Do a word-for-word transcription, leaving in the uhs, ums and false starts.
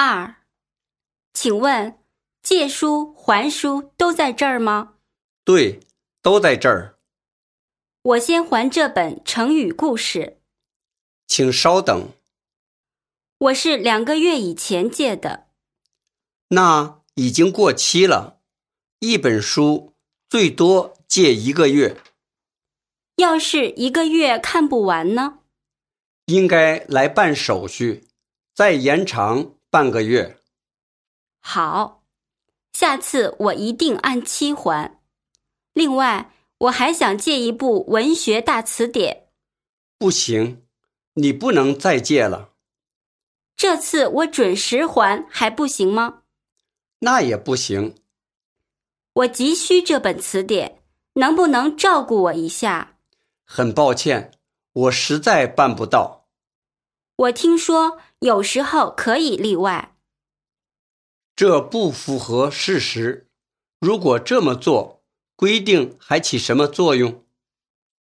二，请问借书、还书都在这儿吗？ 对，都在这儿。 我先还这本成语故事。 请稍等。 我是两个月以前借的。 那已经过期了，一本书最多借一个月。 要是一个月看不完呢？ 应该来办手续，再延长半个月。 好，下次我一定按期还。另外，我还想借一部文学大词典。 不行，你不能再借了。 这次我准时还还不行吗？ 那也不行。 我急需这本词典，能不能照顾我一下？ 很抱歉，我实在办不到。 我听说有时候可以例外。 这不符合事实。如果这么做，规定还起什么作用？